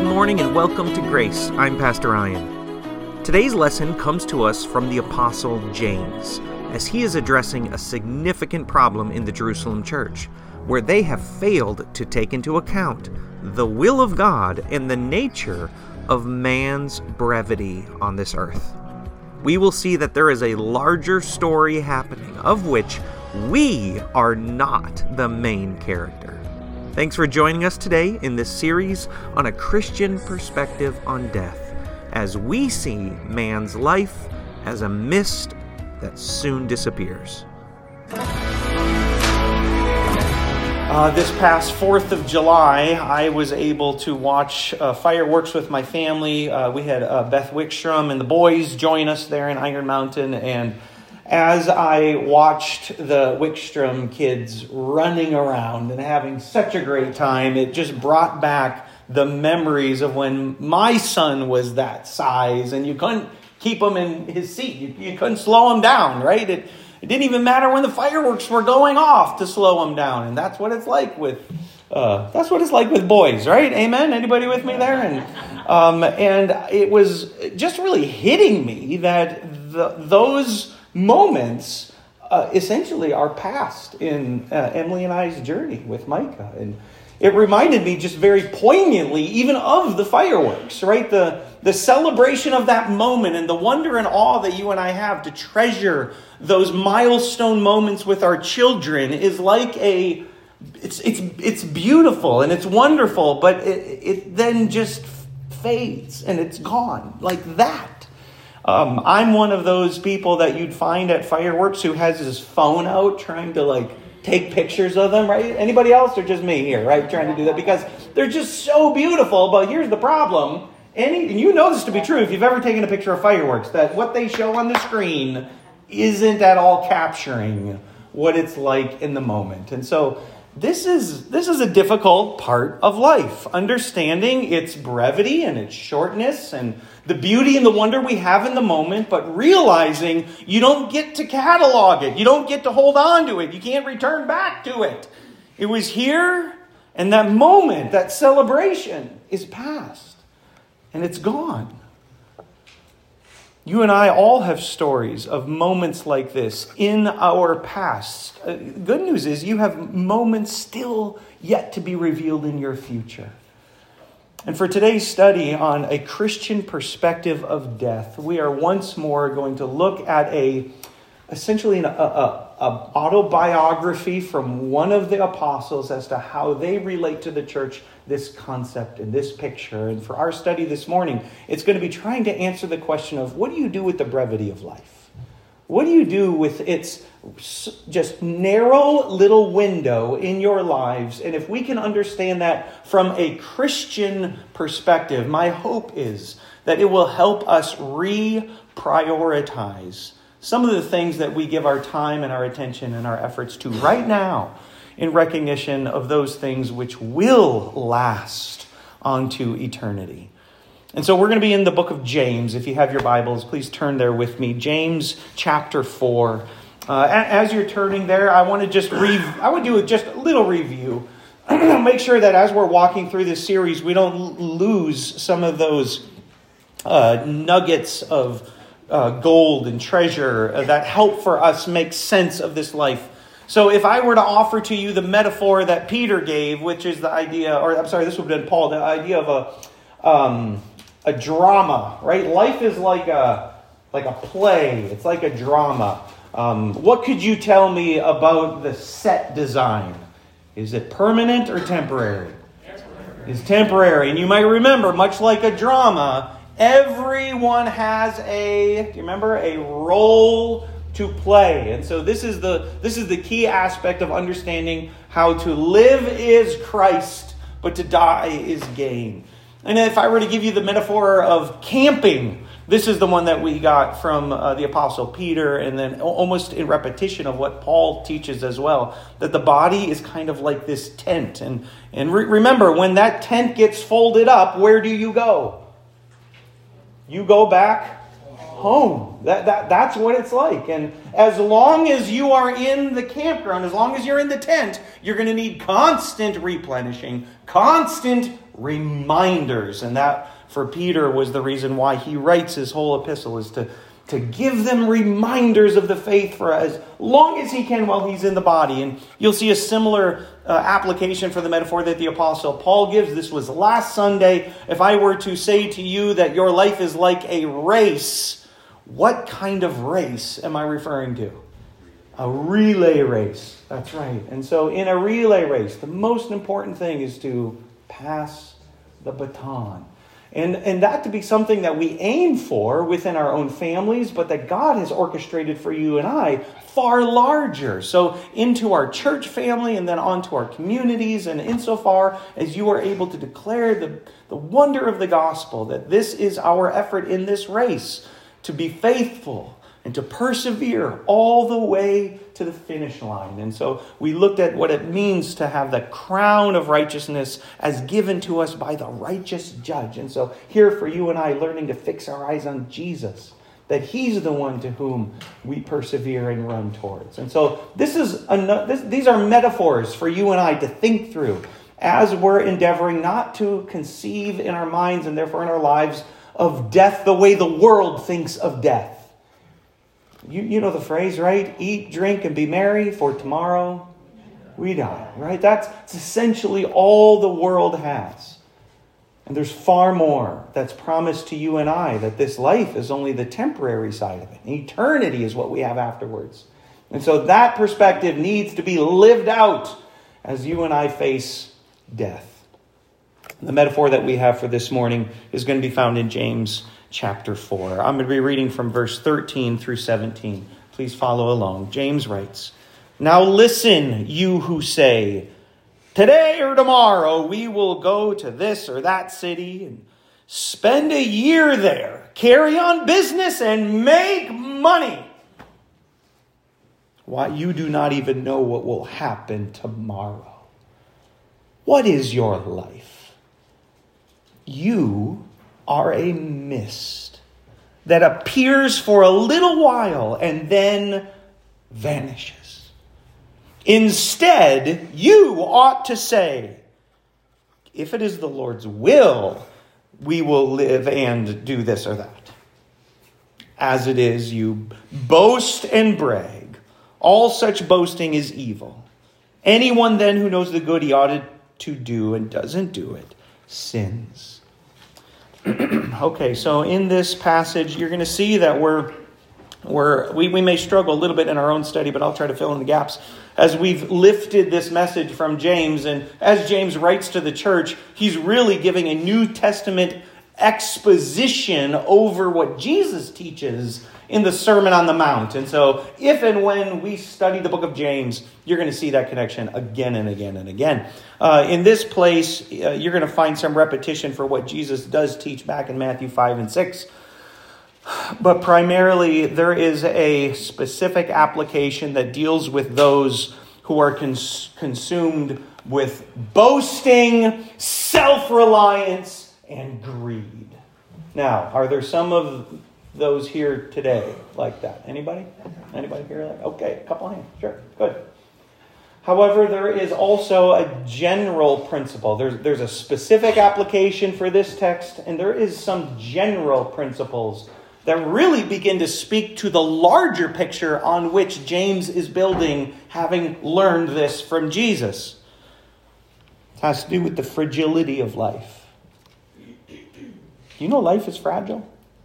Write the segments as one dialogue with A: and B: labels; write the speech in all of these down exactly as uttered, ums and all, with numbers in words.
A: Good morning and welcome to Grace. I'm Pastor Ryan. Today's lesson comes to us from the Apostle James, as he is addressing a significant problem in the Jerusalem church, where they have failed to take into account the will of God and the nature of man's brevity on this earth. We will see that there is a larger story happening, of which we are not the main character. Thanks for joining us today in this series on a Christian perspective on death, as we see man's life as a mist that soon disappears.
B: Uh, this past fourth of July, I was able to watch uh, fireworks with my family. Uh, we had uh, Beth Wickstrom and the boys join us there in Iron Mountain, and as I watched the Wickstrom kids running around and having such a great time, it just brought back the memories of when my son was that size and you couldn't keep him in his seat. You, you couldn't slow him down, right? It, it didn't even matter when the fireworks were going off to slow him down. And that's what it's like with uh, that's what it's like with boys, right? Amen? Anybody with me there? And um, and it was just really hitting me that the, those moments uh, essentially are past in uh, Emily and I's journey with Micah. And it reminded me just very poignantly even of the fireworks, right? The, the celebration of that moment and the wonder and awe that you and I have to treasure those milestone moments with our children is like a, it's it's it's beautiful and it's wonderful, but it, it then just fades and it's gone like that. Um, I'm one of those people that you'd find at fireworks who has his phone out trying to like take pictures of them, right? Anybody else or just me here, right? Trying to do that because they're just so beautiful. But here's the problem. Any, and you know this to be true if you've ever taken a picture of fireworks, that what they show on the screen isn't at all capturing what it's like in the moment. And so This is this is a difficult part of life, understanding its brevity and its shortness and the beauty and the wonder we have in the moment, but realizing you don't get to catalog it. You don't get to hold on to it. You can't return back to it. It was here, and that moment, that celebration is past, and it's gone. You and I all have stories of moments like this in our past. Uh, good news is you have moments still yet to be revealed in your future. And for today's study on a Christian perspective of death, we are once more going to look at a essentially an a, a, a autobiography from one of the apostles as to how they relate to the church, this concept and this picture. And for our study this morning, it's going to be trying to answer the question of what do you do with the brevity of life? What do you do with its just narrow little window in your lives? And if we can understand that from a Christian perspective, my hope is that it will help us reprioritize some of the things that we give our time and our attention and our efforts to right now in recognition of those things which will last onto eternity. And so we're going to be in the book of James. If you have your Bibles, please turn there with me. James chapter four. Uh, as you're turning there, I want to just re- I would do just a little review. Make sure that as we're walking through this series, we don't l- lose some of those uh, nuggets of uh, gold and treasure uh, that help for us make sense of this life. So if I were to offer to you the metaphor that Peter gave, which is the idea, or I'm sorry, this would have been Paul, the idea of a um, a drama, right? Life is like a like a play. It's like a drama. Um, what could you tell me about the set design? Is it permanent or temporary? Temporary. It's temporary. And you might remember, much like a drama, everyone has a, do you remember, a role to play. And so this is the this is the key aspect of understanding how to live is Christ, but to die is gain. And if I were to give you the metaphor of camping, this is the one that we got from uh, the Apostle Peter, and then almost in repetition of what Paul teaches as well, that the body is kind of like this tent. And, and re- remember, when that tent gets folded up, where do you go? You go back home. That, that That's what it's like. And as long as you are in the campground, as long as you're in the tent, you're going to need constant replenishing, constant reminders. And that, for Peter, was the reason why he writes his whole epistle, is to, to give them reminders of the faith for as long as he can while he's in the body. And you'll see a similar uh, application for the metaphor that the Apostle Paul gives. This was last Sunday. If I were to say to you that your life is like a race, what kind of race am I referring to? A relay race. That's right. And so in a relay race, the most important thing is to pass the baton. And, and that to be something that we aim for within our own families, but that God has orchestrated for you and I far larger. So into our church family and then onto our communities, and insofar as you are able to declare the, the wonder of the gospel, that this is our effort in this race, to be faithful and to persevere all the way to the finish line. And so we looked at what it means to have the crown of righteousness as given to us by the righteous judge. And so here for you and I, learning to fix our eyes on Jesus, that he's the one to whom we persevere and run towards. And so this is a, this, these are metaphors for you and I to think through as we're endeavoring not to conceive in our minds and therefore in our lives of death the way the world thinks of death. You, you know the phrase, right? Eat, drink, and be merry, for tomorrow we die, right? That's, that's essentially all the world has. And there's far more that's promised to you and I, that this life is only the temporary side of it. Eternity is what we have afterwards. And so that perspective needs to be lived out as you and I face death. The metaphor that we have for this morning is going to be found in James chapter four. I'm going to be reading from verse thirteen through seventeen. Please follow along. James writes, "Now listen, you who say, 'Today or tomorrow we will go to this or that city and spend a year there, carry on business and make money.' Why, you do not even know what will happen tomorrow. What is your life? You are a mist that appears for a little while and then vanishes. Instead, you ought to say, 'If it is the Lord's will, we will live and do this or that.' As it is, you boast and brag. All such boasting is evil. Anyone then who knows the good he ought to do and doesn't do it sins." Okay, so in this passage, you're going to see that we're, we're we, we may struggle a little bit in our own study, but I'll try to fill in the gaps as we've lifted this message from James. And as James writes to the church, he's really giving a New Testament exposition over what Jesus teaches in the Sermon on the Mount. And so if and when we study the book of James, you're going to see that connection again and again and again. Uh, in this place, uh, you're going to find some repetition for what Jesus does teach back in Matthew five and six. But primarily, there is a specific application that deals with those who are cons- consumed with boasting, self-reliance, and greed. Now, are there some of those here today like that? Anybody? Anybody here like that? Okay, a couple hands. Sure, good. However, there is also a general principle. There's, there's a specific application for this text, and there is some general principles that really begin to speak to the larger picture on which James is building, having learned this from Jesus. It has to do with the fragility of life. You know life is fragile?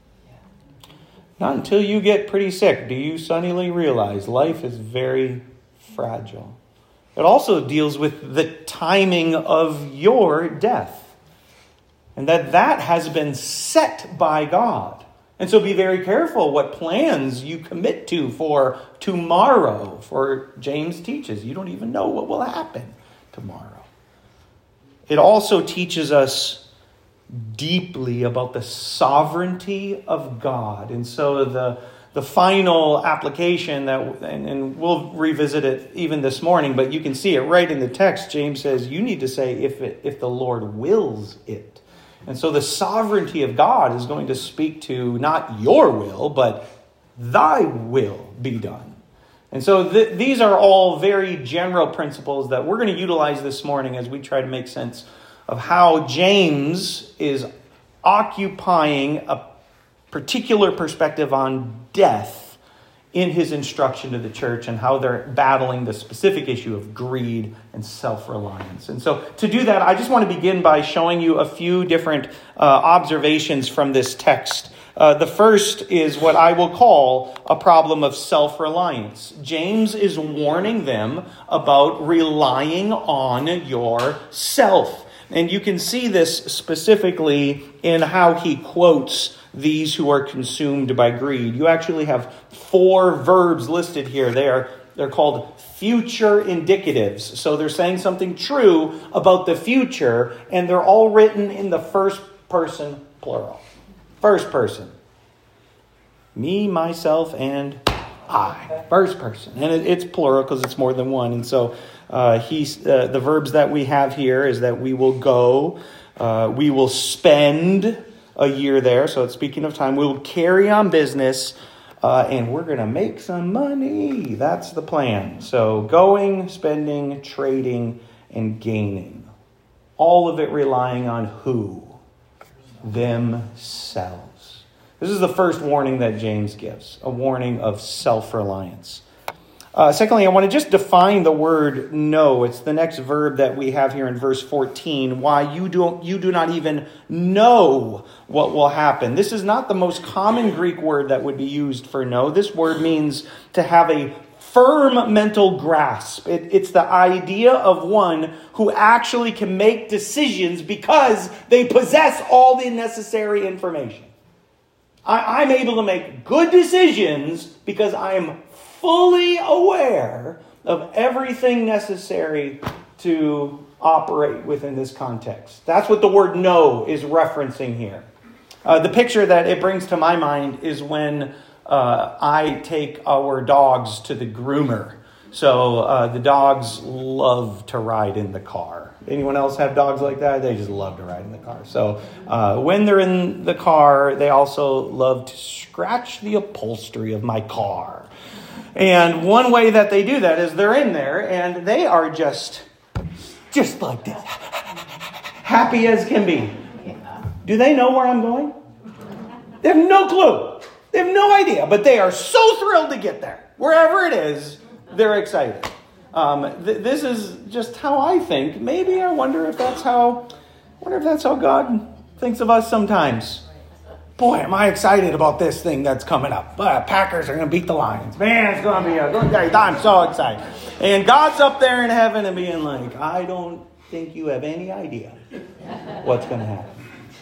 B: Not until you get pretty sick do you suddenly realize life is very fragile. It also deals with the timing of your death, and that that has been set by God. And so be very careful what plans you commit to for tomorrow. For James teaches, you don't even know what will happen tomorrow. It also teaches us deeply about the sovereignty of God. And so the, the final application, that, and, and we'll revisit it even this morning, but you can see it right in the text. James says, you need to say, if it, if the Lord wills it. And so the sovereignty of God is going to speak to not your will, but thy will be done. And so th- these are all very general principles that we're going to utilize this morning as we try to make sense of how James is occupying a particular perspective on death in his instruction to the church, and how they're battling the specific issue of greed and self-reliance. And so to do that, I just want to begin by showing you a few different uh, observations from this text. Uh, the first is what I will call a problem of self-reliance. James is warning them about relying on yourself. And you can see this specifically in how he quotes these who are consumed by greed. You actually have four verbs listed here. They are, they're called future indicatives. So they're saying something true about the future, and they're all written in the first person plural. First person. Me, myself, and I. First person. And it, it's plural because it's more than one. And so uh, he's, uh, the verbs that we have here is that we will go, uh, we will spend a year there. So it's speaking of time. We'll carry on business, uh, and we're going to make some money. That's the plan. So going, spending, trading, and gaining. All of it relying on who? Themselves. This is the first warning that James gives, a warning of self-reliance. Uh, secondly, I want to just define the word know. It's the next verb that we have here in verse fourteen. Why you don't, you do not even know what will happen. This is not the most common Greek word that would be used for know. This word means to have a firm mental grasp. It, it's the idea of one who actually can make decisions because they possess all the necessary information. I, I'm able to make good decisions because I am fully aware of everything necessary to operate within this context. That's what the word know is referencing here. Uh, the picture that it brings to my mind is when uh, I take our dogs to the groomer. So uh, the dogs love to ride in the car. Anyone else have dogs like that? They just love to ride in the car. So uh, when they're in the car, they also love to scratch the upholstery of my car. And one way that they do that is they're in there and they are just, just like this, happy as can be. Do they know where I'm going? They have no clue. They have no idea, but they are so thrilled to get there. Wherever it is, they're excited. Um, th- this is just how I think. Maybe I wonder if that's how, wonder if that's how God thinks of us sometimes. Boy, am I excited about this thing that's coming up. Uh, Packers are going to beat the Lions. Man, it's going to be a good day. I'm so excited. And God's up there in heaven and being like, I don't think you have any idea what's going to happen.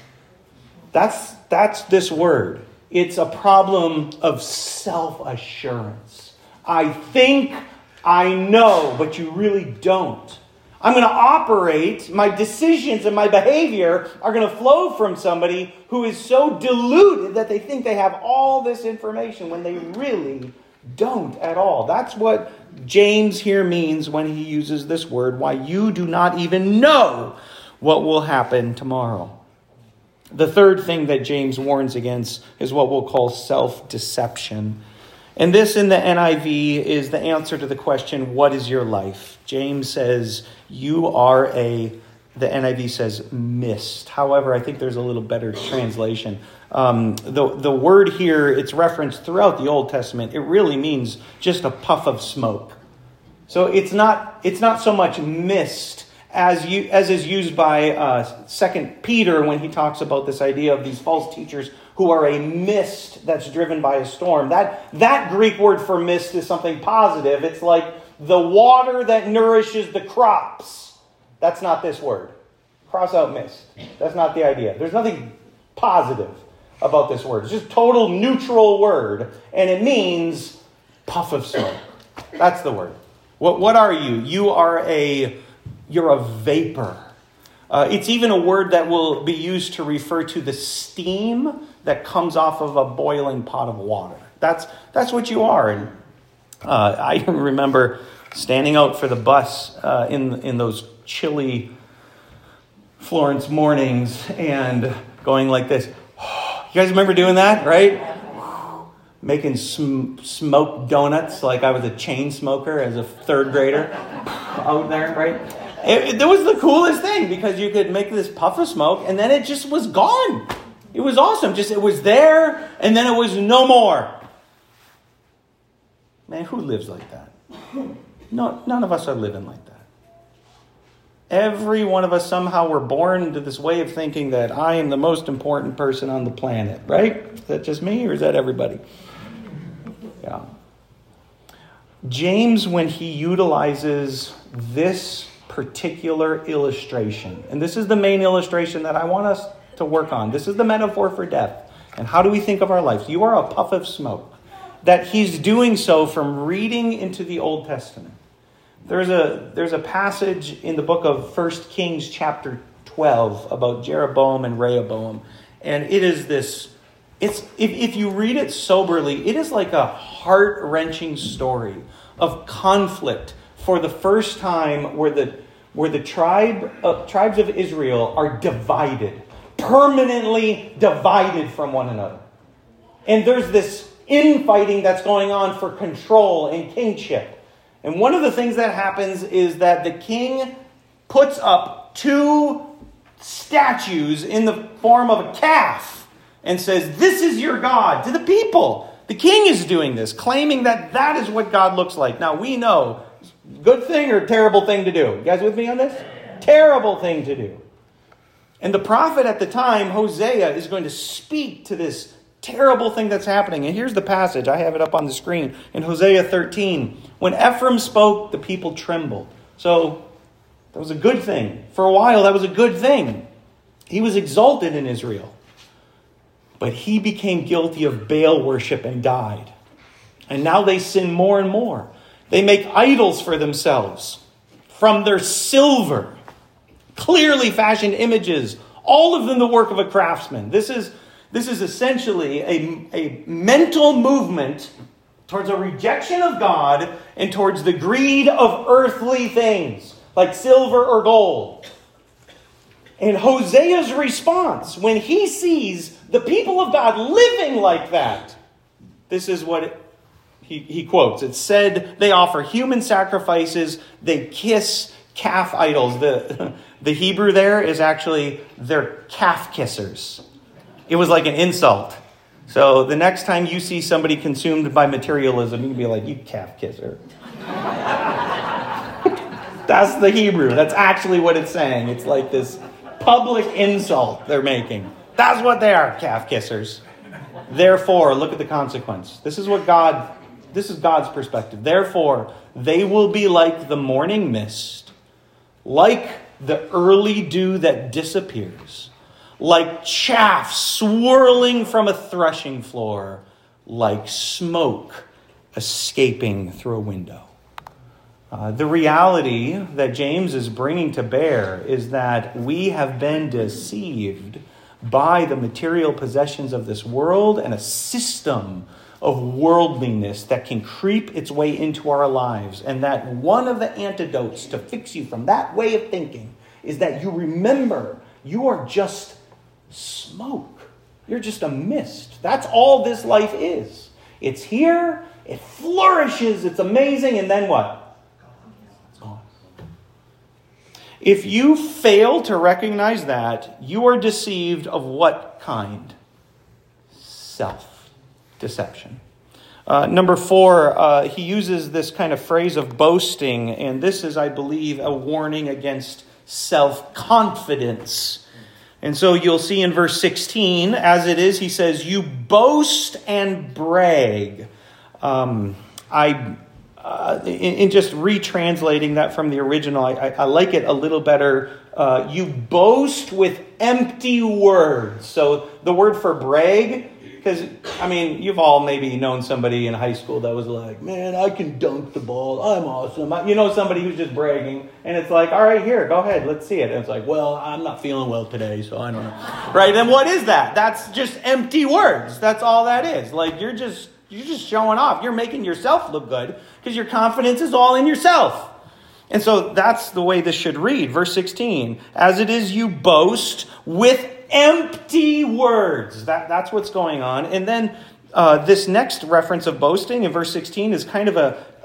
B: That's, that's this word. It's a problem of self-assurance. I think I know, but you really don't. I'm going to operate, my decisions and my behavior are going to flow from somebody who is so deluded that they think they have all this information when they really don't at all. That's what James here means when he uses this word, why you do not even know what will happen tomorrow. The third thing that James warns against is what we'll call self-deception. And this in the N I V is the answer to the question, what is your life? James says, you are a, the N I V says, mist. However, I think there's a little better translation. Um, the, the word here, it's referenced throughout the Old Testament. It really means just a puff of smoke. So it's not, it's not so much mist as you, as is used by uh, Second Peter when he talks about this idea of these false teachers who are a mist that's driven by a storm. That, that Greek word for mist is something positive. It's like the water that nourishes the crops. That's not this word. Cross out mist. That's not the idea. There's nothing positive about this word. It's just total neutral word, and it means puff of smoke. That's the word. What, what are you? You are a, you're a vapor. Uh, it's even a word that will be used to refer to the steam that comes off of a boiling pot of water. That's that's what you are. And uh, I remember standing out for the bus uh, in in those chilly Florence mornings and going like this. You guys remember doing that, right? Making sm- smoked donuts like I was a chain smoker as a third grader out there, right? It, it was the coolest thing because you could make this puff of smoke and then it just was gone. It was awesome. Just it was there and then it was no more. Man, who lives like that? No, none of us are living like that. Every one of us somehow were born into this way of thinking that I am the most important person on the planet, right? Is that just me or is that everybody? Yeah. James, when he utilizes this particular illustration, and this is the main illustration that I want us to work on. This is the metaphor for death. And how do we think of our lives? You are a puff of smoke. That he's doing so from reading into the Old Testament. There's a there's a passage in the book of First Kings chapter twelve about Jeroboam and Rehoboam. And it is this, it's if, if you read it soberly, it is like a heart-wrenching story of conflict for the first time where the where the tribe uh, tribes of Israel are divided, permanently divided from one another. And there's this infighting that's going on for control and kingship. And one of the things that happens is that the king puts up two statues in the form of a calf and says, "This is your God," to the people. The king is doing this, claiming that that is what God looks like. Now we know, good thing or terrible thing to do? You guys with me on this? Terrible thing to do. And the prophet at the time, Hosea, is going to speak to this terrible thing that's happening. And here's the passage. I have it up on the screen. In Hosea thirteen, when Ephraim spoke, the people trembled. So that was a good thing. For a while, that was a good thing. He was exalted in Israel. But he became guilty of Baal worship and died. And now they sin more and more. They make idols for themselves from their silver. Clearly fashioned images. All of them the work of a craftsman. This is This is essentially a, a mental movement towards a rejection of God and towards the greed of earthly things, like silver or gold. And Hosea's response, when he sees the people of God living like that, this is what it, he, he quotes. It said, they offer human sacrifices, they kiss calf idols. The, the Hebrew there is actually, they're calf kissers. It was like an insult. So the next time you see somebody consumed by materialism, you can be like, "You calf kisser." That's the Hebrew. That's actually what it's saying. It's like this public insult they're making. That's what they are, calf kissers. Therefore, look at the consequence. This is what God, this is God's perspective. Therefore, they will be like the morning mist, like the early dew that disappears, like chaff swirling from a threshing floor, like smoke escaping through a window. Uh, the reality that James is bringing to bear is that we have been deceived by the material possessions of this world and a system of worldliness that can creep its way into our lives. And that one of the antidotes to fix you from that way of thinking is that you remember you are just smoke. You're just a mist. That's all this life is. It's here, it flourishes, it's amazing, and then what? It's gone. If you fail to recognize that, you are deceived of what kind? Self-deception. Uh, number four, uh, he uses this kind of phrase of boasting, and this is, I believe, a warning against self-confidence. And so you'll see in verse sixteen, as it is, he says, "You boast and brag." Um, I, uh, in, in just retranslating that from the original, I, I, I like it a little better. Uh, you boast with empty words. So the word for brag, because, I mean, you've all maybe known somebody in high school that was like, "Man, I can dunk the ball. I'm awesome." You know somebody who's just bragging. And it's like, "All right, here, go ahead. Let's see it." And it's like, "Well, I'm not feeling well today, so I don't know." Right? Then what is that? That's just empty words. That's all that is. Like, you're just you're just showing off. You're making yourself look good because your confidence is all in yourself. And so that's the way this should read. Verse sixteen, "As it is, you boast with empty words." That, that's what's going on. And then uh, this next reference of boasting in verse sixteen is kind of a, a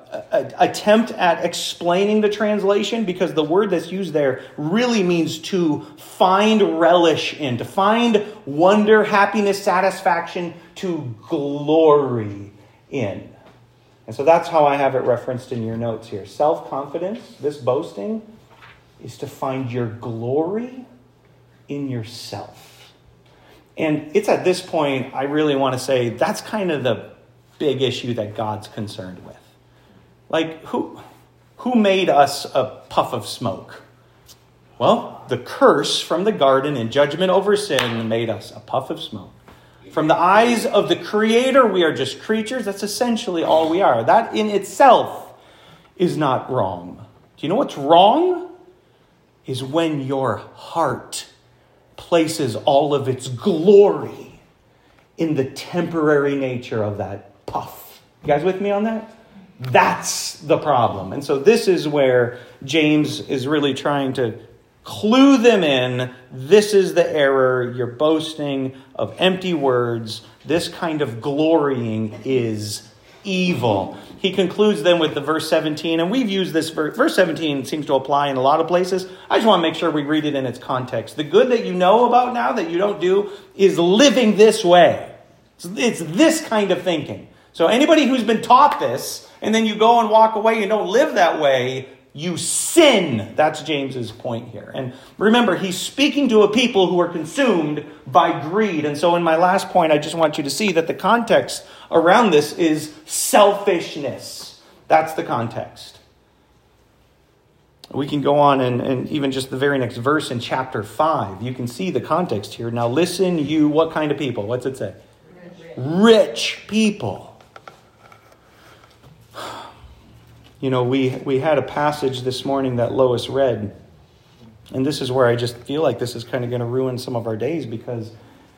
B: a, attempt at explaining the translation, because the word that's used there really means to find relish in, to find wonder, happiness, satisfaction, to glory in. And so that's how I have it referenced in your notes here. Self-confidence, this boasting, is to find your glory in yourself. And it's at this point I really want to say that's kind of the big issue that God's concerned with. Like, who, who made us a puff of smoke? Well, the curse from the garden and judgment over sin made us a puff of smoke. From the eyes of the Creator, we are just creatures. That's essentially all we are. That in itself is not wrong. Do you know what's wrong? Is when your heart places all of its glory in the temporary nature of that puff. You guys with me on that? That's the problem. And so this is where James is really trying to clue them in. This is the error. You're boasting of empty words. This kind of glorying is evil. He concludes then with the verse seventeen, and we've used this verse. Verse seventeen seems to apply in a lot of places. I just want to make sure we read it in its context. The good that you know about now that you don't do is living this way. It's this kind of thinking. So anybody who's been taught this, and then you go and walk away and don't live that way, you sin. That's James's point here. And remember, he's speaking to a people who are consumed by greed. And so in my last point, I just want you to see that the context around this is selfishness. That's the context. We can go on and, and even just the very next verse in chapter five, you can see the context here. Now listen, you, what kind of people? What's it say? Rich, Rich people. You know, we, we had a passage this morning that Lois read, and this is where I just feel like this is kind of going to ruin some of our days, because,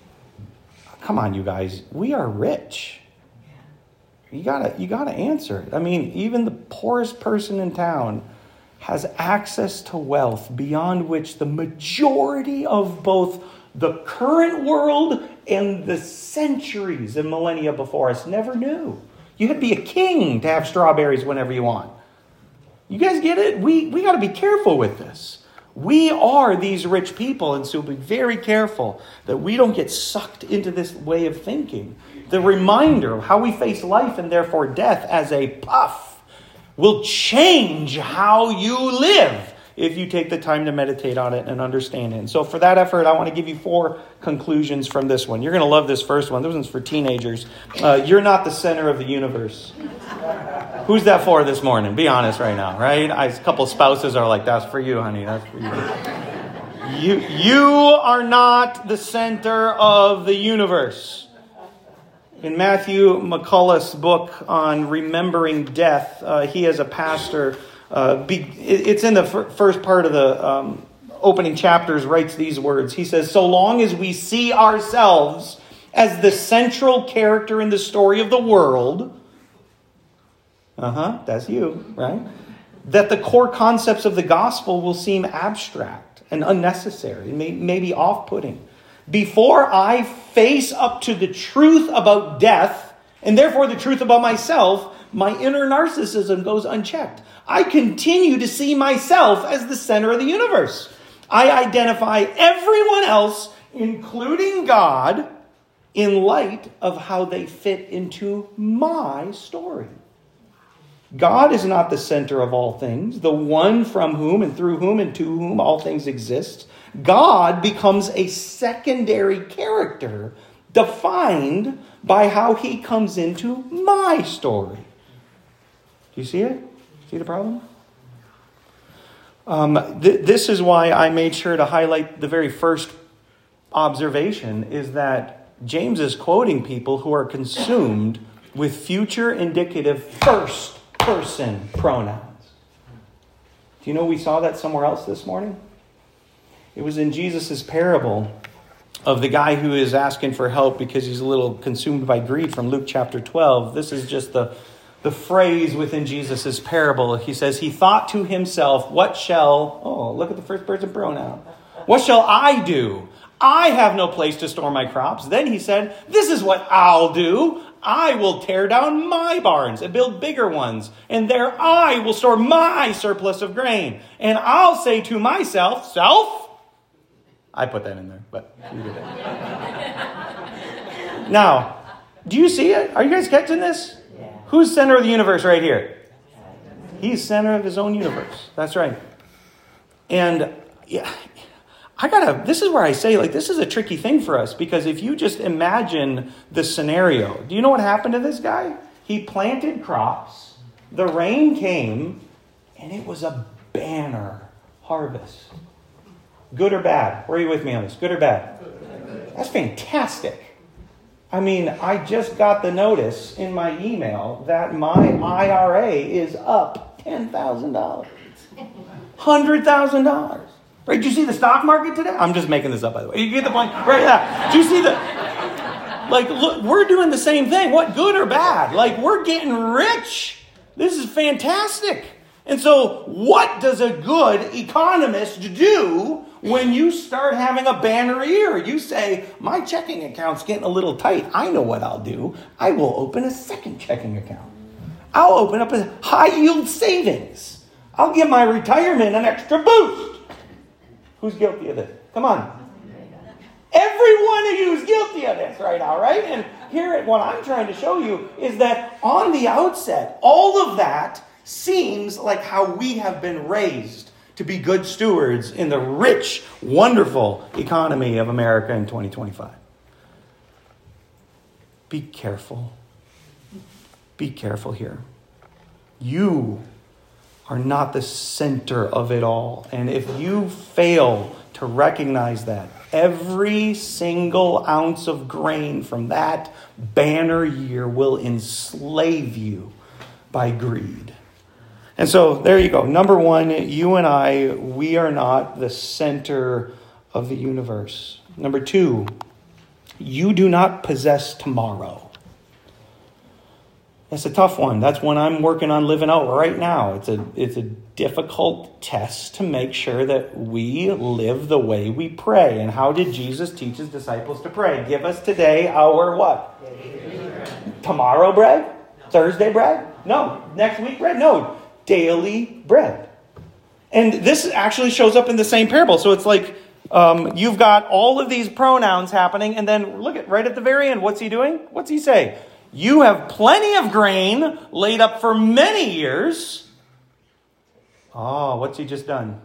B: come on, you guys, we are rich. You gotta, you gotta answer it. I mean, even the poorest person in town has access to wealth beyond which the majority of both the current world and the centuries and millennia before us never knew. You had to be a king to have strawberries whenever you want. You guys get it? We we got to be careful with this. We are these rich people, and so be very careful that we don't get sucked into this way of thinking. The reminder of how we face life and therefore death as a puff will change how you live if you take the time to meditate on it and understand it. And so for that effort, I want to give you four conclusions from this one. You're going to love this first one. This one's for teenagers. Uh, you're not the center of the universe. Who's that for this morning? Be honest right now, right? I, a couple spouses are like, that's for you, honey. That's for you. You, you are not the center of the universe. In Matthew McCullough's book on remembering death, uh, he as a pastor, uh, be, it's in the f- first part of the um, opening chapters, writes these words. He says, so long as we see ourselves as the central character in the story of the world, uh-huh, that's you, right? That the core concepts of the gospel will seem abstract and unnecessary, may, maybe off-putting. Before I face up to the truth about death, and therefore the truth about myself, my inner narcissism goes unchecked. I continue to see myself as the center of the universe. I identify everyone else, including God, in light of how they fit into my story. God is not the center of all things, the one from whom and through whom and to whom all things exist. God becomes a secondary character defined by how he comes into my story. Do you see it? See the problem? Um, th- this is why I made sure to highlight the very first observation, is that James is quoting people who are consumed with future indicative first person pronouns. Do you know we saw that somewhere else this morning? It was in Jesus' parable of the guy who is asking for help because he's a little consumed by greed from Luke chapter twelve. This is just the, the phrase within Jesus' parable. He says, he thought to himself, what shall, oh, look at the first person pronoun. What shall I do? I have no place to store my crops. Then he said, this is what I'll do. I will tear down my barns and build bigger ones, and there I will store my surplus of grain. And I'll say to myself, self, I put that in there, but you did it. Now, do you see it? Are you guys catching this? Yeah. Who's center of the universe right here? He's center of his own universe. That's right. And yeah, I gotta, this is where I say, like, this is a tricky thing for us, because if you just imagine the scenario, do you know what happened to this guy? He planted crops, the rain came, and it was a banner harvest. Good or bad? Where are you with me on this? Good or bad? That's fantastic. I mean, I just got the notice in my email that my I R A is up ten thousand dollars. one hundred thousand dollars. Right? Did you see the stock market today? I'm just making this up, by the way. You get the point? Right? Yeah. Do you see the... Like, look, we're doing the same thing. What, good or bad? Like, we're getting rich. This is fantastic. And so, what does a good economist do when you start having a banner year? You say, my checking account's getting a little tight. I know what I'll do. I will open a second checking account. I'll open up a high-yield savings. I'll give my retirement an extra boost. Who's guilty of this? Come on. Every one of you is guilty of this right now, right? And here, what I'm trying to show you is that on the outset, all of that seems like how we have been raised to be good stewards in the rich, wonderful economy of America in twenty twenty-five. Be careful. Be careful here. You are not the center of it all. And if you fail to recognize that, every single ounce of grain from that banner year will enslave you by greed. And so there you go. Number one, you and I, we are not the center of the universe. Number two, you do not possess tomorrow. That's a tough one. That's one I'm working on living out right now. It's a it's a difficult test to make sure that we live the way we pray. And how did Jesus teach his disciples to pray? Give us today our what? Bread. Tomorrow bread? No. Thursday bread? No. Next week bread? No. Daily bread. And this actually shows up in the same parable. So it's like um, you've got all of these pronouns happening. And then look at right at the very end. What's he doing? What's he say? You have plenty of grain laid up for many years. Oh, what's he just done?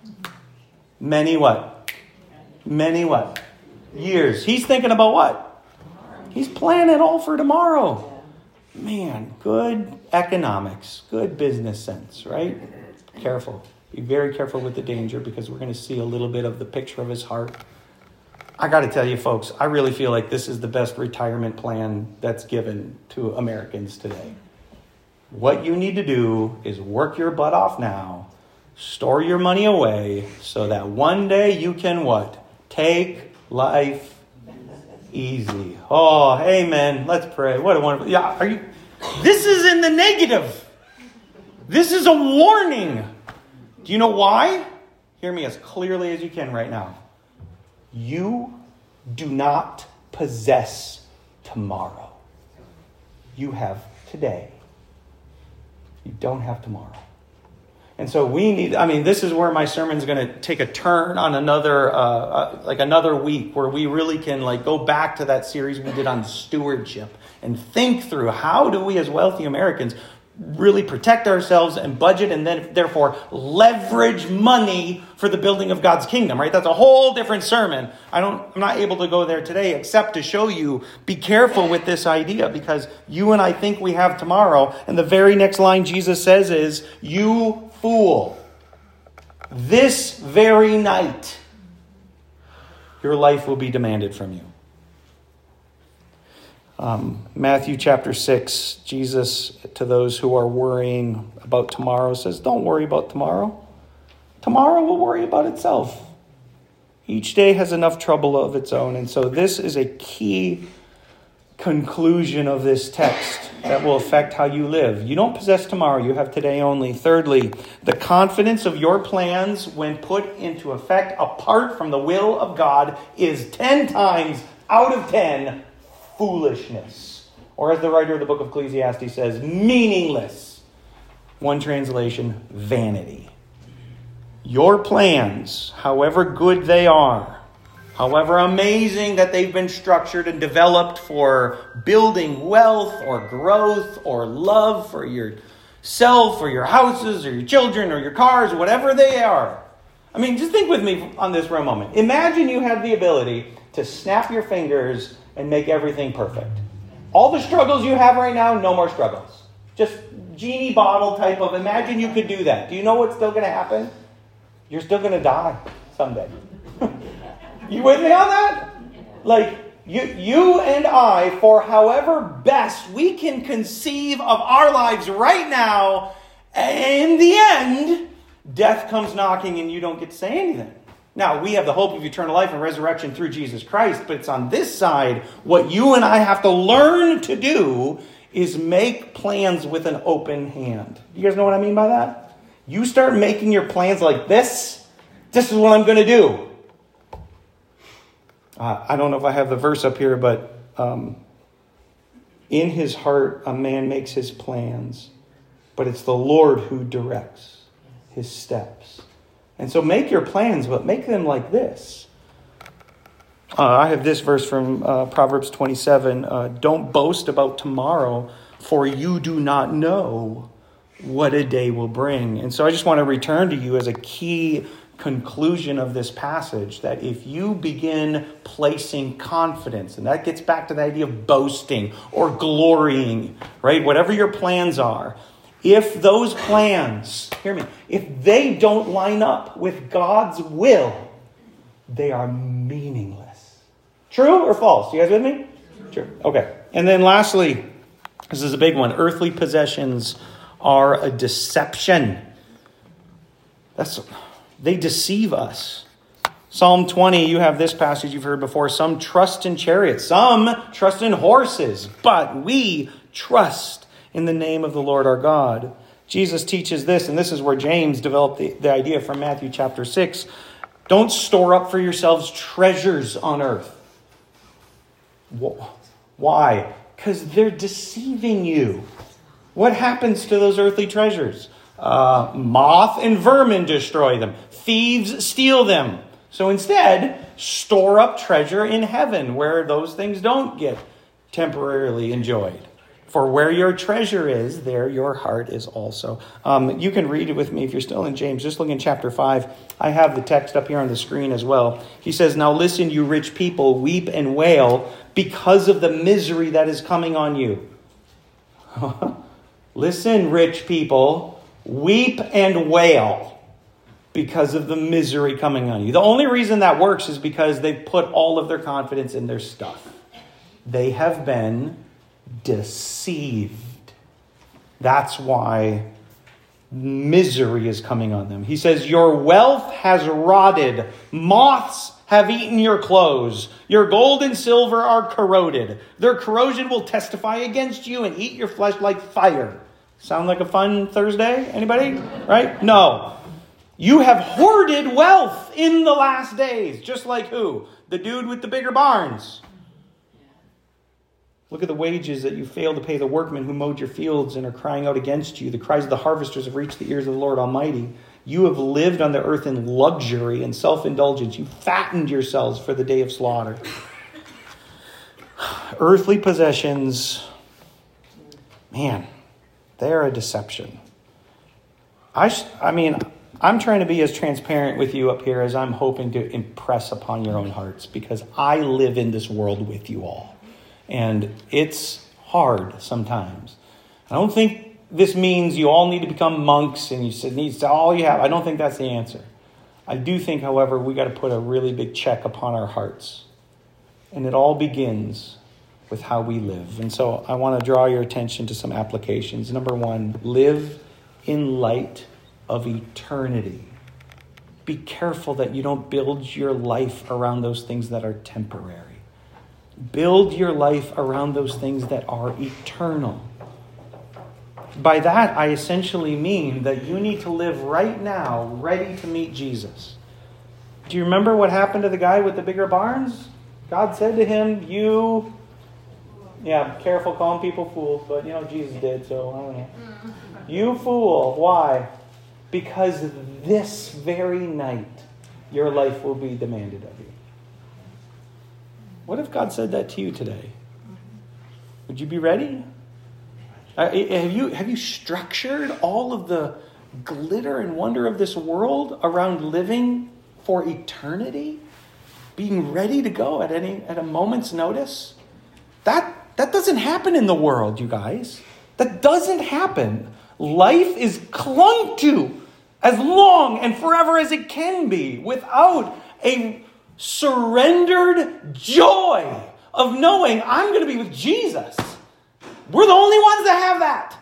B: Many what? Many what? Years. He's thinking about what? He's planning all for tomorrow. Man, good economics, good business sense, right? Careful. Be very careful with the danger, because we're going to see a little bit of the picture of his heart. I got to tell you, folks, I really feel like this is the best retirement plan that's given to Americans today. What you need to do is work your butt off now, store your money away, so that one day you can what? Take life easy. Oh, amen. Let's pray. What a wonderful... Yeah, are you... This is in the negative. This is a warning. Do you know why? Hear me as clearly as you can right now. You do not possess tomorrow. You have today. You don't have tomorrow. And so we need, I mean, this is where my sermon's going to take a turn on another, uh, uh, like another week, where we really can like go back to that series we did on stewardship and think through how do we as wealthy Americans really protect ourselves and budget and then therefore leverage money for the building of God's kingdom, right? That's a whole different sermon. I don't, I'm not able to go there today except to show you, be careful with this idea, because you and I think we have tomorrow. And the very next line Jesus says is, you fool, this very night, your life will be demanded from you. Um, Matthew chapter six, Jesus, to those who are worrying about tomorrow, says, don't worry about tomorrow. Tomorrow will worry about itself. Each day has enough trouble of its own. And so this is a key conclusion of this text that will affect how you live. You don't possess tomorrow, you have today only. Thirdly, the confidence of your plans when put into effect apart from the will of God is ten times out of ten foolishness. Or as the writer of the book of Ecclesiastes says, meaningless. One translation, vanity. Your plans, however good they are, however amazing that they've been structured and developed for building wealth or growth or love for yourself or your houses or your children or your cars, whatever they are. I mean, just think with me on this for a moment. Imagine you had the ability to snap your fingers and make everything perfect. All the struggles you have right now, no more struggles. Just genie bottle type of, imagine you could do that. Do you know what's still going to happen? You're still going to die someday. You with me on that? Like, you, you and I, for however best we can conceive of our lives right now, in the end, death comes knocking and you don't get to say anything. Now, we have the hope of eternal life and resurrection through Jesus Christ, but it's on this side, what you and I have to learn to do is make plans with an open hand. You guys know what I mean by that? You start making your plans like this. This is what I'm going to do. Uh, I don't know if I have the verse up here, but um, in his heart, a man makes his plans, but it's the Lord who directs his steps. And so make your plans, but make them like this. Uh, I have this verse from uh, Proverbs twenty-seven. Uh, Don't boast about tomorrow, for you do not know what a day will bring. And so I just want to return to you as a key conclusion of this passage, that if you begin placing confidence, and that gets back to the idea of boasting or glorying, right? Whatever your plans are, if those plans, hear me, if they don't line up with God's will, they are meaningless. True or false? You guys with me? True. Okay. And then lastly, this is a big one. Earthly possessions are a deception. That's they deceive us. Psalm twenty, you have this passage you've heard before. Some trust in chariots, some trust in horses, but we trust in the name of the Lord our God. Jesus teaches this, and this is where James developed the, the idea from Matthew chapter six. Don't store up for yourselves treasures on earth. Why? Because they're deceiving you. What happens to those earthly treasures? Uh, moth and vermin destroy them. Thieves steal them. So instead, store up treasure in heaven where those things don't get temporarily enjoyed. For where your treasure is, there your heart is also. Um, you can read it with me if you're still in James. Just look in chapter five. I have the text up here on the screen as well. He says, "Now listen, you rich people, weep and wail because of the misery that is coming on you." Listen, rich people, weep and wail because of the misery coming on you. The only reason that works is because they've put all of their confidence in their stuff. They have been deceived. That's why misery is coming on them. He says, your wealth has rotted. Moths have eaten your clothes. Your gold and silver are corroded. Their corrosion will testify against you and eat your flesh like fire. Sound like a fun Thursday? Anybody? Right? No. You have hoarded wealth in the last days. Just like who? The dude with the bigger barns. Look at the wages that you failed to pay the workmen who mowed your fields and are crying out against you. The cries of the harvesters have reached the ears of the Lord Almighty. You have lived on the earth in luxury and self-indulgence. You fattened yourselves for the day of slaughter. Earthly possessions, man, they're a deception. I, sh- I mean, I'm trying to be as transparent with you up here as I'm hoping to impress upon your own hearts, because I live in this world with you all. And it's hard sometimes. I don't think this means you all need to become monks and you said needs to all you have. I don't think that's the answer. I do think, however, we got to put a really big check upon our hearts. And it all begins with how we live. And so I want to draw your attention to some applications. Number one, live in light of eternity. Be careful that you don't build your life around those things that are temporary. Build your life around those things that are eternal. By that, I essentially mean that you need to live right now, ready to meet Jesus. Do you remember what happened to the guy with the bigger barns? God said to him, you, Yeah, careful calling people fools, but you know, Jesus did, so I don't know. You fool. Why? Because this very night, your life will be demanded of you. What if God said that to you today? Would you be ready? Uh, have you have you structured all of the glitter and wonder of this world around living for eternity? Being ready to go at any at a moment's notice? That that doesn't happen in the world, you guys. That doesn't happen. Life is clung to as long and forever as it can be without a surrendered joy of knowing I'm going to be with Jesus. We're the only ones that have that.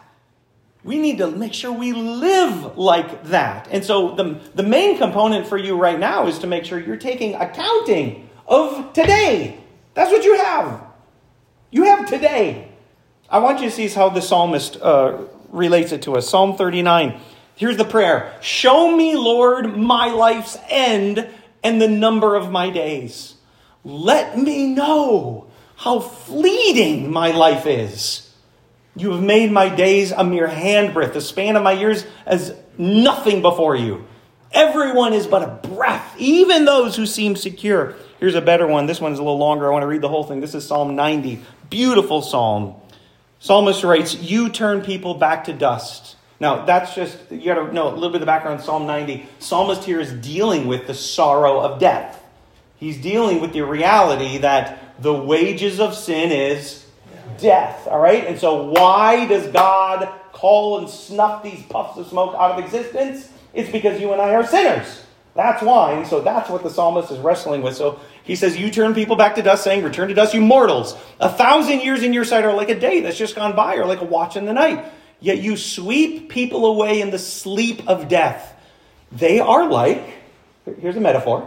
B: We need to make sure we live like that. And so the, the main component for you right now is to make sure you're taking accounting of today. That's what you have. You have today. I want you to see how the psalmist uh, relates it to us. Psalm thirty-nine. Here's the prayer. Show me, Lord, my life's end and the number of my days. Let me know how fleeting my life is. You have made my days a mere handbreadth, the span of my years as nothing before you. Everyone is but a breath, even those who seem secure. Here's a better one. This one's a little longer. I want to read the whole thing. This is Psalm ninety. Beautiful psalm. Psalmist writes, you turn people back to dust. Now, that's just, you got to know a little bit of the background on Psalm ninety. Psalmist here is dealing with the sorrow of death. He's dealing with the reality that the wages of sin is death. All right? And so why does God call and snuff these puffs of smoke out of existence? It's because you and I are sinners. That's why. And so that's what the psalmist is wrestling with. So he says, you turn people back to dust, saying, return to dust, you mortals. A thousand years in your sight are like a day that's just gone by, or like a watch in the night. Yet you sweep people away in the sleep of death. They are like, here's a metaphor,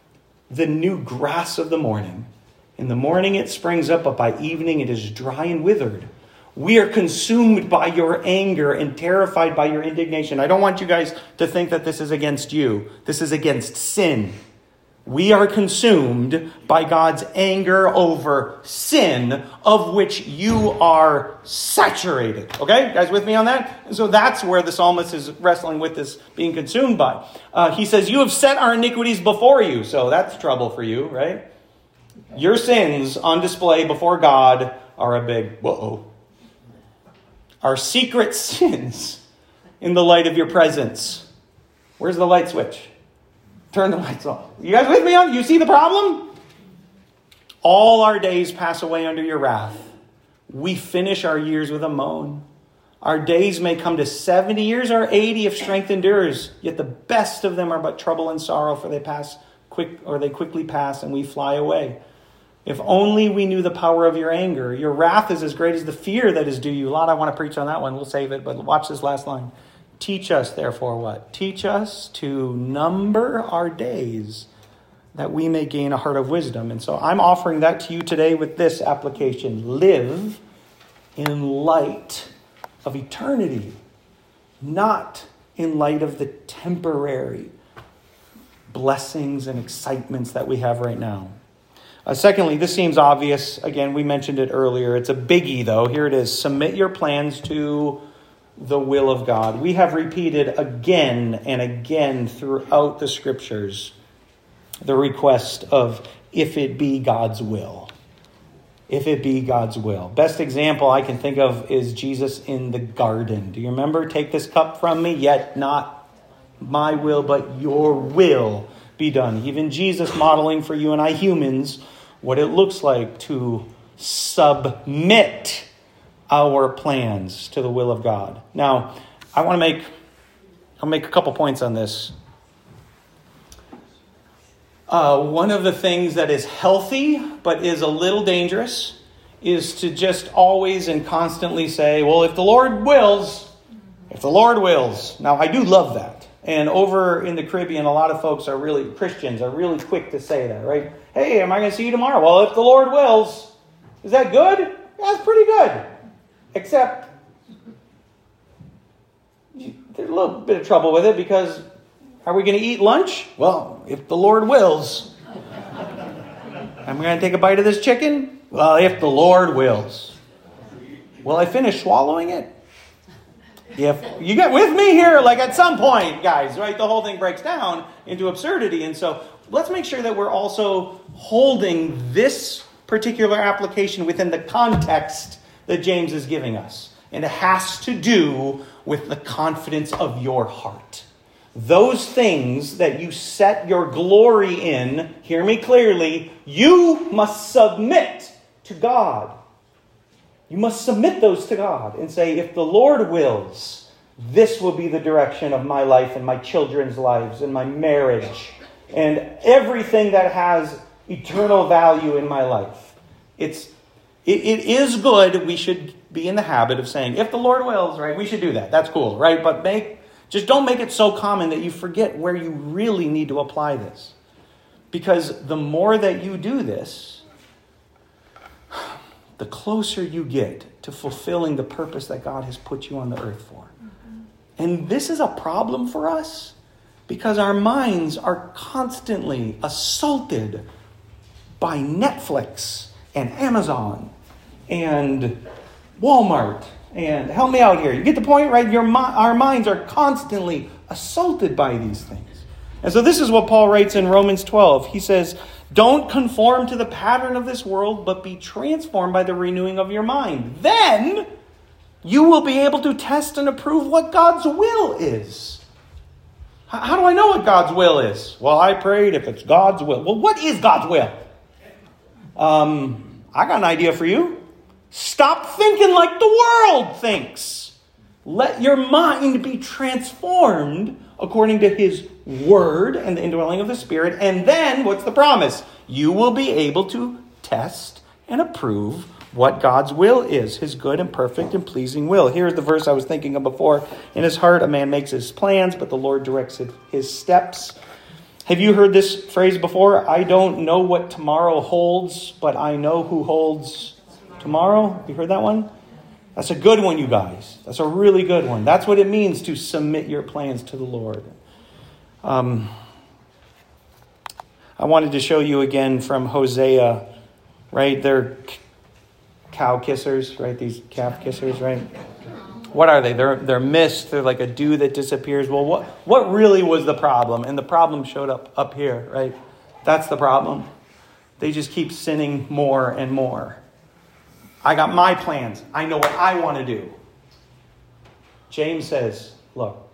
B: the new grass of the morning. In the morning it springs up, but by evening it is dry and withered. We are consumed by your anger and terrified by your indignation. I don't want you guys to think that this is against you. This is against sin. We are consumed by God's anger over sin, of which you are saturated. Okay? Guys with me on that? And so that's where the psalmist is wrestling with this being consumed by. Uh, he says, you have set our iniquities before you. So that's trouble for you, right? Your sins on display before God are a big whoa. Our secret sins in the light of your presence. Where's the light switch? Turn the lights off. You guys with me on? You see the problem? All our days pass away under your wrath. We finish our years with a moan. Our days may come to seventy years or eighty if strength endures. Yet the best of them are but trouble and sorrow, for they pass quick, or they quickly pass, and we fly away. If only we knew the power of your anger. Your wrath is as great as the fear that is due you. A lot I want to preach on that one. We'll save it, but watch this last line. Teach us, therefore, what? Teach us to number our days, that we may gain a heart of wisdom. And so I'm offering that to you today with this application. Live in light of eternity, not in light of the temporary blessings and excitements that we have right now. Uh, secondly, this seems obvious. Again, we mentioned it earlier. It's a biggie, though. Here it is. Submit your plans to the will of God. We have repeated again and again throughout the scriptures the request of, if it be God's will. If it be God's will. Best example I can think of is Jesus in the garden. Do you remember? Take this cup from me, yet not my will, but your will be done. Even Jesus modeling for you and I humans what it looks like to submit our plans to the will of God. Now, I want to make, I'll make a couple points on this. Uh, one of the things that is healthy, but is a little dangerous, is to just always and constantly say, well, if the Lord wills, if the Lord wills. Now, I do love that. And over in the Caribbean, a lot of folks are really, Christians are really quick to say that, right? Hey, am I going to see you tomorrow? Well, if the Lord wills. Is that good? That's pretty good. Except, there's a little bit of trouble with it because, are we going to eat lunch? Well, if the Lord wills. Am I going to take a bite of this chicken? Well, if the Lord wills. Will I finish swallowing it? If you get with me here, like at some point, guys, right? The whole thing breaks down into absurdity. And so let's make sure that we're also holding this particular application within the context that James is giving us. And it has to do with the confidence of your heart. Those things that you set your glory in, hear me clearly, you must submit to God. You must submit those to God and say, if the Lord wills, this will be the direction of my life and my children's lives and my marriage and everything that has eternal value in my life. It's it, it is good. We should be in the habit of saying, if the Lord wills, right? We should do that. That's cool, right? But make just don't make it so common that you forget where you really need to apply this. Because the more that you do this, the closer you get to fulfilling the purpose that God has put you on the earth for. Mm-hmm. And this is a problem for us because our minds are constantly assaulted by Netflix and Amazon and Walmart. And help me out here. You get the point, right? Your Our minds are constantly assaulted by these things. And so this is what Paul writes in Romans twelve. He says, don't conform to the pattern of this world, but be transformed by the renewing of your mind. Then you will be able to test and approve what God's will is. How do I know what God's will is? Well, I prayed if it's God's will. Well, what is God's will? Um, I got an idea for you. Stop thinking like the world thinks. Let your mind be transformed according to his word and the indwelling of the Spirit. And then, what's the promise? You will be able to test and approve what God's will is, his good and perfect and pleasing will. Here's the verse I was thinking of before. In his heart, a man makes his plans, but the Lord directs his steps. Have you heard this phrase before? I don't know what tomorrow holds, but I know who holds tomorrow. You heard that one? That's a good one, you guys. That's a really good one. That's what it means to submit your plans to the Lord. Um, I wanted to show you again from Hosea, right? They're cow kissers, right? These calf kissers, right? What are they? They're they're mist. They're like a dew that disappears. Well, what what really was the problem? And the problem showed up up here, right? That's the problem. They just keep sinning more and more. I got my plans. I know what I want to do. James says, look,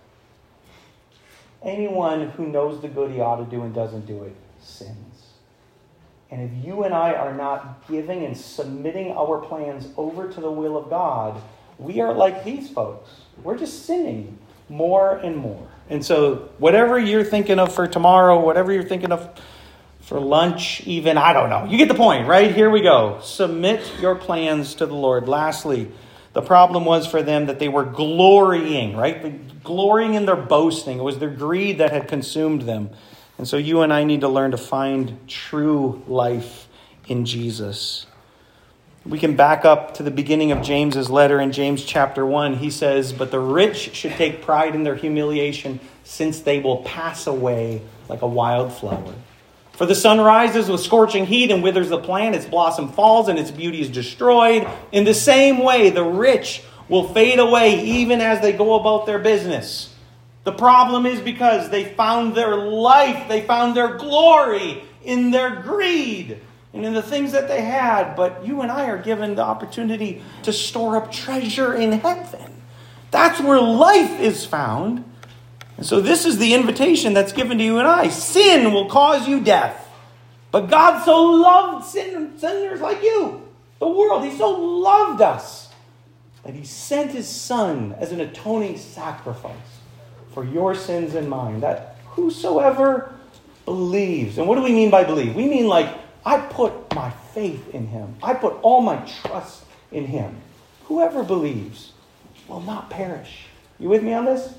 B: anyone who knows the good he ought to do and doesn't do it sins. And if you and I are not giving and submitting our plans over to the will of God, we are like these folks. We're just sinning more and more. And so whatever you're thinking of for tomorrow, whatever you're thinking of for lunch, even, I don't know. You get the point, right? Here we go. Submit your plans to the Lord. Lastly, the problem was for them that they were glorying, right? Glorying in their boasting. It was their greed that had consumed them. And so you and I need to learn to find true life in Jesus. We can back up to the beginning of James's letter in James chapter one. He says, but the rich should take pride in their humiliation, since they will pass away like a wild flower. For the sun rises with scorching heat and withers the plant, its blossom falls and its beauty is destroyed. In the same way, the rich will fade away even as they go about their business. The problem is because they found their life, they found their glory in their greed and in the things that they had. But you and I are given the opportunity to store up treasure in heaven. That's where life is found. And so this is the invitation that's given to you and I. Sin will cause you death. But God so loved sin, sinners like you, the world. He so loved us that he sent his son as an atoning sacrifice for your sins and mine. That whosoever believes. And what do we mean by believe? We mean like, I put my faith in him. I put all my trust in him. Whoever believes will not perish. You with me on this?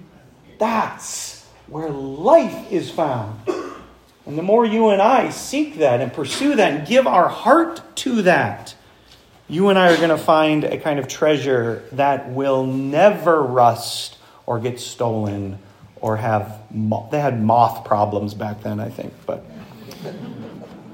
B: That's where life is found. And the more you and I seek that and pursue that and give our heart to that, you and I are going to find a kind of treasure that will never rust or get stolen or have... Mo- they had moth problems back then, I think. But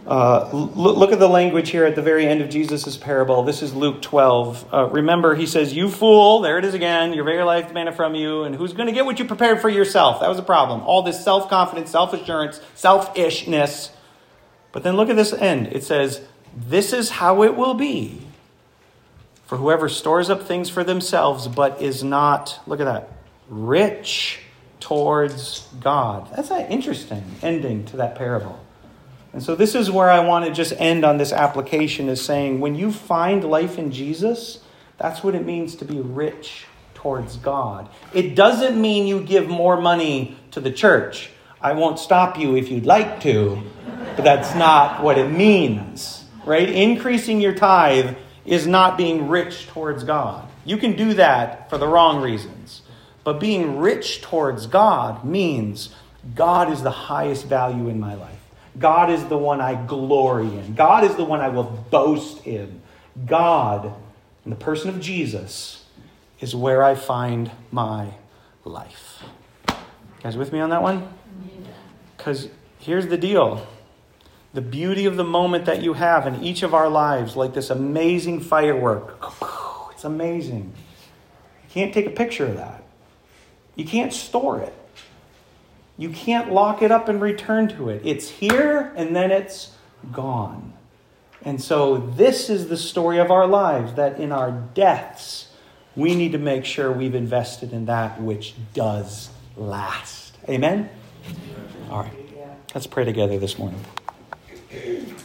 B: Uh, l- look at the language here at the very end of Jesus' parable. This is Luke twelve. Uh, remember, he says, you fool, there it is again, your very life demanded from you, and who's going to get what you prepared for yourself? That was a problem. All this self-confidence, self-assurance, selfishness. But then look at this end. It says, this is how it will be for whoever stores up things for themselves, but is not, look at that, rich towards God. That's an interesting ending to that parable. And so this is where I want to just end on this application, is saying when you find life in Jesus, that's what it means to be rich towards God. It doesn't mean you give more money to the church. I won't stop you if you'd like to, but that's not what it means, right? Increasing your tithe is not being rich towards God. You can do that for the wrong reasons. But being rich towards God means God is the highest value in my life. God is the one I glory in. God is the one I will boast in. God, in the person of Jesus, is where I find my life. You guys with me on that one? Because here's the deal. The beauty of the moment that you have in each of our lives, like this amazing firework. It's amazing. You can't take a picture of that. You can't store it. You can't lock it up and return to it. It's here and then it's gone. And so this is the story of our lives, that in our deaths, we need to make sure we've invested in that which does last. Amen? All right. Let's pray together this morning.